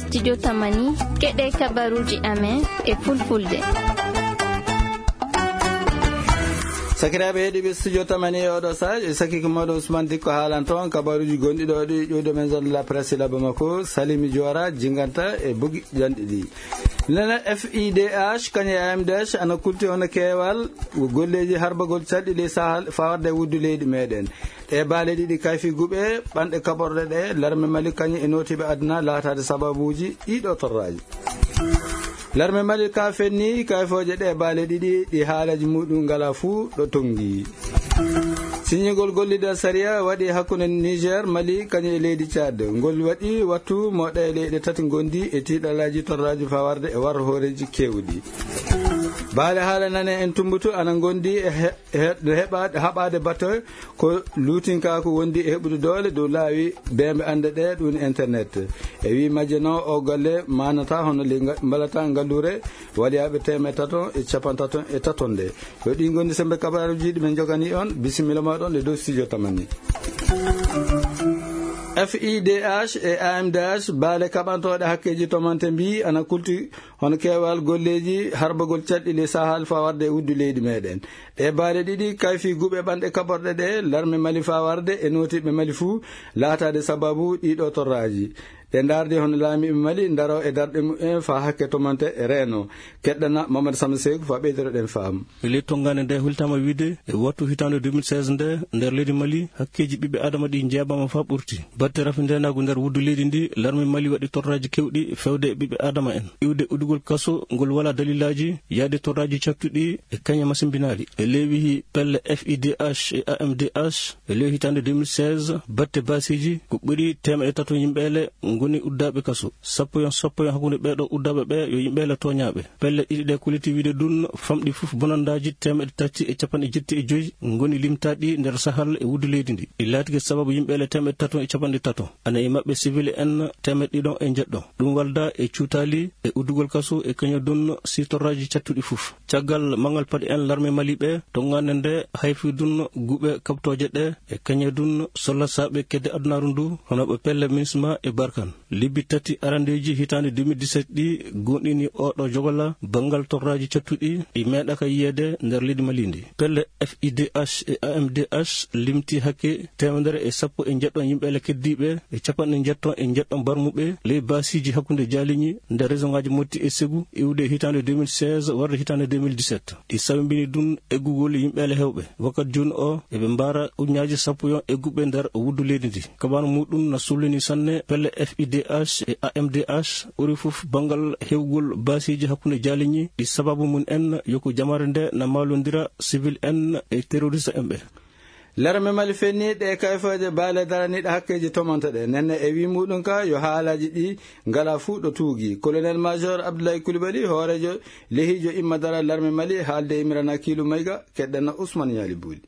studio Tamani keɗe kabaruji amen e fulfulde. sakiraɓe heeɗiɓe studio Tamani oɗo sage e sakiki moɗo Ousmane Dikko haalan toon kabaruji gonɗi ɗo ɗi ƴewde men zone de la presse la Bamako Salimi Diora jinganta e bogi janɗi ɗi nana FIDH kañe AMDH ana kulti hono keewal golleji harbagol caɗɗi sahal fawarde wuddu leydi meɗen e baale ɗiɗi kayfi guɓe ɓanɗe kaɓorɗe ɗe larme Mali kañe e notiɓe aduna laatade sababuji ɗiɗo torraji larme Mali ka fenni kayfoje ɗe baale ɗiɗi ɗi haalaji muɗum ngala fuu ɗo tongi signigol gollidal saria waɗi hakkunde Niger Mali kañum e leydi Tchad ngol waɗi wattu moɗa e leyɗe tati gondi e tiɗalaji torraji fawarde e war hooreji kewɗi baale haala nane en tumbutu ana gondi e haɓade bato ko lutinka ko wondi e heɓude doole dow laawi bembe ande ɗe ɗum internet e wi majjeno o golle manata hono mbalata ngallure waɗiyaɓe teme taton e capantaton e tatonde yo ɗi gondi sembe kabaruji ɗi men jogani on bisimilla maɗon e dow studio Tamani. FIDH e AMDH baale kaɓantoɗe hakkeji tomante mbi ana kulti hono keewal golleji harbagol caɗɗi sahal fawarde e wuddu leydi meɗen ɗe baale ɗiɗi kayfi guɓe ɓanɗe kaɓorɗe ɗe larme Mali fawarde e notiɓe Mali fuu laatade sababu ɗiɗo torraji ɗe darde hono laamiɓe Mali daro e darɗe mumen fa hakke tomante e reeno keɗɗana Mamadou Samba Seykou fa ɓeydoɗen faam leydi tongane nde hultama wiide e wattu hitande 2016 nde nder leydi Mali hakkeji ɓiɓɓe adama ɗi jeebama fa ɓurti batte rafi ndenago nder wuddu leydi ndi larme Mali waɗi torraji kewɗi fewde e ɓiɓɓe adama en iwde uddugol kaso ngol wala dalilaji yaade torraji caktuɗi e kañe masimbinali e lewi pelle FIDH e AMDH e lewi hitande 2016 batte basiji ko ɓuri 300 yimɓele goni uddaɓe kaso sappo yon hakkunde ɓeɗo uddaɓe ɓe yo yimɓele toñaɓe pelle ɗiɗi ɗe kuliti wiide ɗum famɗi foof bonandaji 375 goni limtaɗi nder sahal e wuddu leydi ndi ɗi laatike sababu yimɓele 350 ana e mabɓe civil en 100 e jeɗɗo ɗum walda e cuutali e uddugol kaso e kañum dun sitorraji cattuɗi foof caggal mangal paɗi en larme Mali ɓe to gande nde hayfi dun guɓe kabtoje ɗe e kañum dun sollasaɓe kedde adunaru ndu hono ɓe pelle minisma e barkan libbi tati arandeji hitande 2017 ɗi gonɗini oɗo jogola bangal torraji cattuɗi ɗi meeɗaka yiyede nder leydi Mali ndi pelle FIDH e AMDH limti hakke 110 yimɓele keddiɓe e 170 barmuɓe ley basiji hakkunde jaliñi nder région ngaji Mopti e Ségou iwde hitande 2016 warde hitande 2017 ɗi sawimbini dun eggugol yimɓele hewɓe wakkati joni o eɓe mbara ujunaji 10 egguɓe nder wuddu leydi ndi kabano muɗum na sullini sanne pelle FIDH e AMDH ɓuri fof bangal hewgol basiji hakkunde jaliñi ɗi sababu mun en yoko jamare nde na malodira civil en e terroriste en ɓe larme Mali fenni ɗe kayfoje baale daraniɗe hakkeji tomanta ɗe nenne e wi muɗum ka yo haalaji ɗi ngala fuu ɗo tuugi colonel major Abdoulaye Coulibaly hoorejo lehijo imma dara larme Mali haalde Imrana Kilou Mayga keɗɗana Ousmane Yali Bouli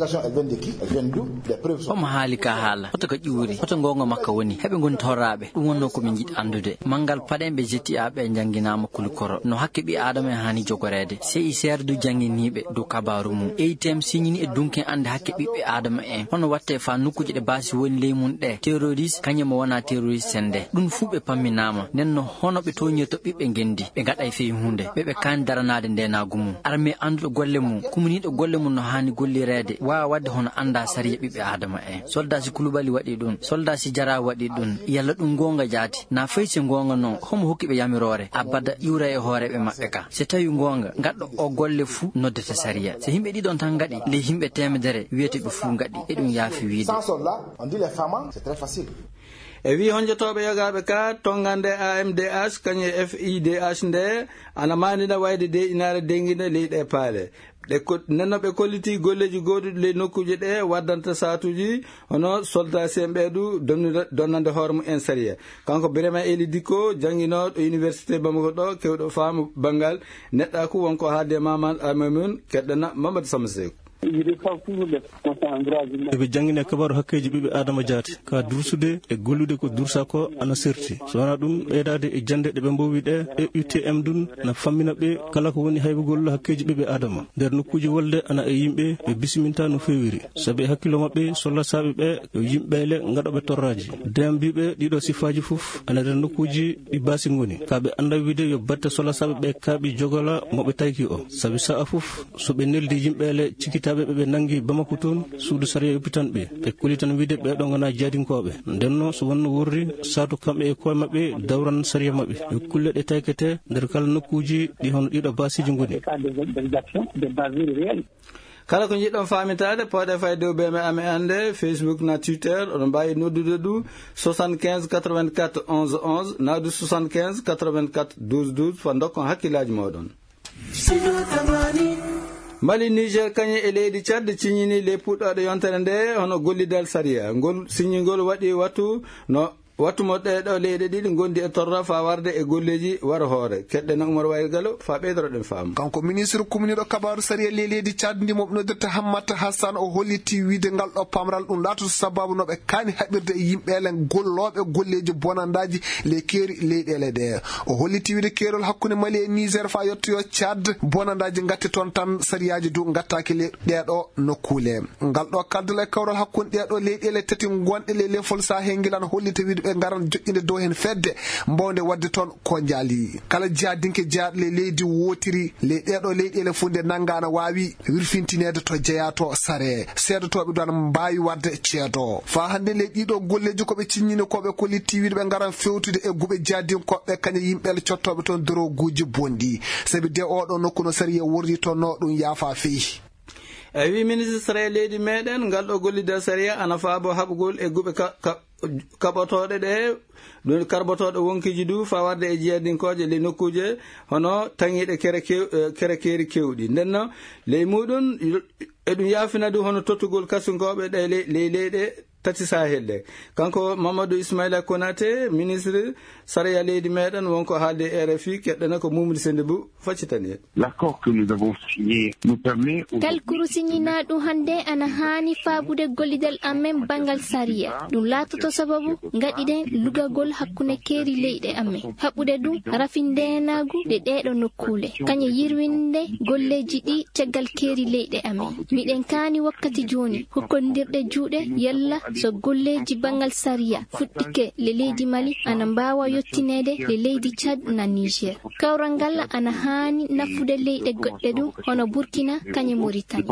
omo haali ka haala hoto ko ƴuuri hoto gonga makka woni heɓe goni torraɓe ɗum wonno komin jiɗi andude mangal paɗenɓe jettiyaɓe jangguinama kulikoro no hakke ɓi adama en hani jogorede CICR du jangguiniɓe dow kabaru mum EITM signini e dunken ande hakke ɓiɓɓe adama en hono watte fa nokkuji ɗe basi woni ley mum ɗe terroriste kañum mo wona terroriste sende ɗum fuu ɓe pamminama nden no hono ɓe toñirto ɓiɓɓe gendi ɓe gaɗa e fewi hunde ɓeɓe kani daranade ndenagu mum armé anduɗo golle mum kuminiɗo golle mum no hani gollirede wawa wadde hono anda sariya ɓiɓɓe adama en soldat si Coulibaly waɗi ɗum soldat si Jara waɗi ɗum yalla ɗum gonga jaati na fayi se gonga noon homo hokkiɓe yamirore abada iwra e hooreɓe maɓɓe ka so tawi gonga gaɗɗo o golle fuu noddete sariya so yimɓe ɗiɗon tan gaɗi ley yimɓe temedere wiyete ɓe fuu gaɗi e ɗum yaafi wiide e wi honjotoɓe yogaɓe ka tongande AMDH kañum e FIDH nde ana manina wayde de inare denguine leyɗe paale nenno ɓe kolliti golleji goduɗi ley nokkuji ɗe waddanta satuji hono soldat semɓeɗu donnande hoore mum en sariya kanko Birama Eli Dikko jangguinoɗo université Bamako ɗo kewɗo faamu bangal neɗɗaku wonko haalde maman amamun keɗɗana Mamadou Samba Seykou ɓe jangine kabaru hakkeji ɓiɓe adama jaati ka dursude e gollude ko dursa ko ana serti so wona ɗum ɓeydade e jande ɗe ɓe mbowi ɗe e UTM dun na fammina ɓe kala ko woni hayɓe gollu hakkeji ɓiɓe adama nder nokkuji wolde ana e yimɓe ɓe bisiminta no fewiri saabi hakkilo mabɓe sollasaɓe ɓe yo yimɓeyle gaɗoɓe torraji dem mbiɓe ɗiɗo sifaji foof ana nder nokkuji ɗi basi goni kaɓe anda wiide yo batte sollasaɓe ɓe kaaɓi jogola moɓe tayki o saabi sa'a foof soɓe neldi yimɓeyle cikitaɓe ɓe nangi Bamako toon suudu sariya yoppitan ɓe ɓe kuli tan wiide ɓeɗo gona jaadinkoɓe ndenno so wonno wurri satu kamɓe e koye mabɓe dawran sariya mabɓe yo kulle ɗe taykete nder kala nokkuji ɗi hono ɗiɗo basiji goni kala ko jiɗɗon famitade poɗe fay dow ɓe me ame ande Facebook na Twitter oɗon mbawi noddude ɗu 75 84 11 11 nawdu 75 84 12 12 fa dokkon hakkillaji moɗon. Mali Niger kañe e leydi Tchad ciñini le puɗɗoɗe yontere nde hono gollidal sariya ngol siñingol waɗi wattu mo ɗeɗo leyɗe ɗiɗi gondi e torra fa warde e golleji wara hoore keɗɗe na Oumar Wayi Gallo fa ɓeydoroɗen faamu kanko ministre communiɗo kabaru sariya leydi Tchad ndi mo noddirta Hammata Hassan o holliti wiide ngal ɗo pamral ɗum laatoto sababu noɓe kani haɓirde e yimɓele golloɓe golleji bonandaji le keeri leyɗele ɗe o holliti wiide keerol hakkude Mali e Niger fa yettoyo Tchad bonandaji gatti toon tan sariyaji du gattaki ɗeɗo nokkule ngal ɗo kaldula e kawral hakkude ɗeɗo leyɗele tati gonɗe le lefol Sahel ngilan holliti wiide ɓe garan joƴƴinde dow hen fedde mbawde wadde toon ko jaali kala jaadinke jaaɗle leydi wotiri le ɗeɗo leyɗele funde nangana wawi wirfintinede to jeeyato sare seedotoɓe don mbawi wadde ceedo fa hande le ɗiɗo golleji koɓe ciññini koɓe ko litti wiide ɓe garan fewtude e guɓe jaadinkoɓe kaña yimɓele cottoɓe toon doroguji bondi saabi de oɗo nokku no sariya wordi toon no ɗum yaafa feyi wi ministre sariya leydi meɗen ngal ɗo gollidal sariya ana faabo haɓugol e guɓe kaɓotoɗe ɗe ɗum karbotoɗe wonkiji du fa warde e jeeyadinkoje le nokkuje hono taŋiɗe kere keeri kewɗi ndenno ley muɗum eɗum yafina du hono tottugol kasunkoɓe ɗe ley leyɗe tati Sahel ɗe kanko Mamadou Ismaila Konaté ministre sariya leydi meɗen wonko haalde RFI keɗɗana ko Moumoudi Sendebou faccitani l'accord que nous avons signé nous permet kalkuru siñina ɗum hande ana hani faabude gollidal amen bangal sariya ɗum laatoto sababu gaɗiɗen lugagol hakkude keeri leyɗe amen haɓɓude ɗum rafindenagu de ɗeɗo nokkule kañe yirwinde golleji ɗi caggal keeri leyɗe amen miɗen kaani wakkati joni hokkodirɗe juuɗe yalla so golleji bangal sariya fuɗɗike le leydi Mali ana mbawa yottinede le leydi Tchad na Niger kawral ngal ana hani nafude leyɗe goɗɗe ɗum hono Burkina kañe Mauritanie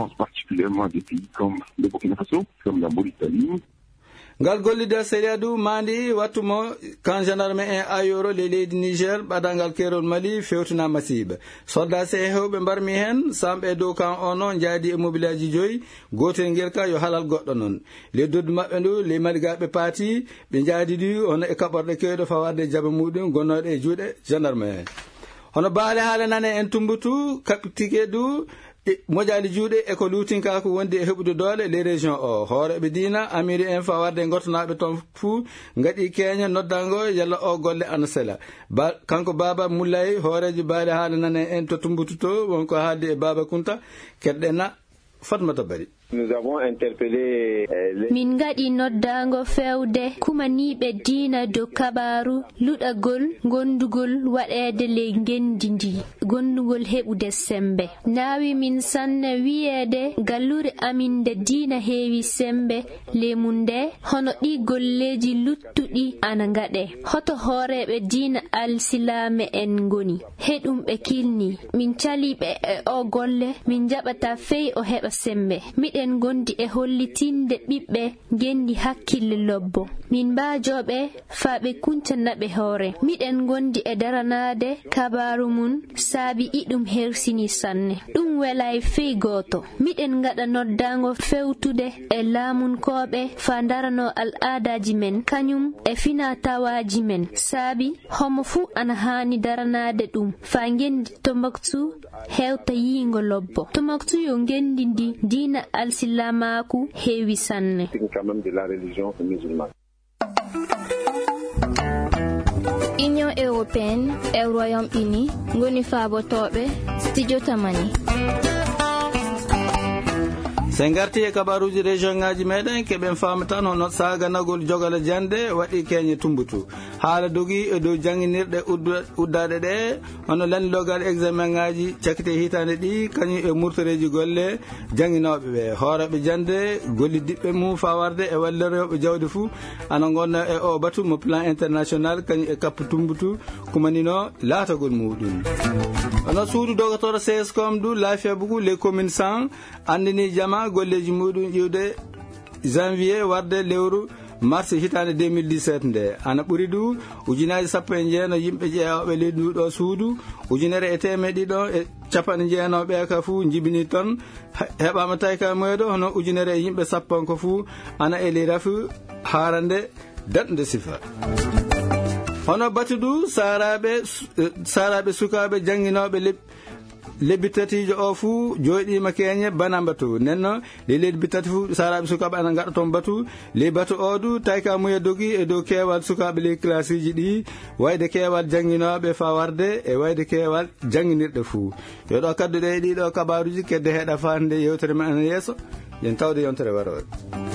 ngal gollidal sariya du mandi wattumo kan gendarme en ayoro le leydi Niger ɓadangal kerol Mali fewtina masiba soldat sehewɓe mbarmi hen samɓe dow kan ono jaadi e mobilaji joyi gotel ngel ka yo halal goɗɗo noon le doddu mabɓe ndu le maligaɓe paati ɓe jaadi ɗi hono e kaɓorɗe kewɗe fawarde jaabe muɗum gonnoɗe e juuɗe gendarme en hono baale haala nane en tumbutu kaɓtike du moƴali juuɗe e ko luutinka ko wondi e heɓude doole les régions o hooreɓe diina amiri en fa warde gottonaɓe toon fuu gaɗi keña noddango yalla o golle ana sela kanko Baba Moulay hooreji baali haala nane en to tumbutu to wonko haaldi e Baba Kunta keɗɗena Fatmata Bari Nous avons interpellé min gaɗi noddago fewde kumaniɓe diina dow kabaru luɗagol gondugol waɗede ley gendi ndi gondugol heɓude sembe nawi min sanne wiyede gallure amin nde diina heewi sembe lemunde hono ɗi golleji luttuɗi ana gaɗe hoto hooreɓe diina alsilame en goni heɗum ɓe kilni min caliɓe e o golle min jaɓata fey o heɓa sembe en gondi e hollitinde ɓiɓɓe gendi hakkille lobbo min mbajoɓe faaɓe kuncanaɓe hoore miɗen gondi e daranade kabaru mun saabi iɗum hersini sanne ɗum welay fey goto miɗen gaɗa noddago fewtude e laamunkoɓe fa darano al'adaji men kañum e fina tawaji men saabi homo fuu ana hani daranade ɗum fa gendi Tombouctou hewta yiingo lobbo Tombouctou yo gendi ndi diina alsilamaku heewi sanne Union européenne e Royaume-Uni ngoni faabotoɓe studio tamani sen garti e kabaruji région ngaji meɗen keɓen faama tan hono saganagol jogala jande waɗi keñe tumbutu haala dogi e dow jangguinirɗe uddaɗe ɗe hono landilogal examen ngaji cakkite hitande ɗi kañum e murtoreji golle jangguinoɓe ɓe hooreɓe jande gollidiɓɓe mum fawarde e wallireɓe jawdi fou ana gonna e o batu mo plan international kañum e kappa tumbutu kumanino laatagol muɗum hono suudu dogotoro cscom du lafiya bugu les communes 100 andini jama golleji muɗum ƴiwde janvier warde lewru mars hitande 2017 nde ana ɓuuri du ujunaji 19 yimɓe jeeyaɓe leydi nduɗo suudu ujunere e temeɗe ɗiɗo e capanɗe jeenawɓe ka fuu jibini toon heɓama tawi ka moyɗo hono ujunere e yimɓe 10 ko fuu ana eli rafu harande daɗde sifa hono batudu saraɓe sukaɓe jangguinoɓe lebbi tatijo o fuu joyɗima keñe bana batu nenno le lebbi tati fuu saraɓe sukaɓe ana gaɗa toon batu le batu o du tawi ka muya dogi e dow kewal sukaɓe le classe ji ɗi wayde kewal jangguinoɓe fawarde e wayde kewal jangguinirɗe fuu yoɗo kadduɗe ɗiɗo kabaruji kedde heeɗa fande yewtere men ana yeeso yen tawde yontere waroɗe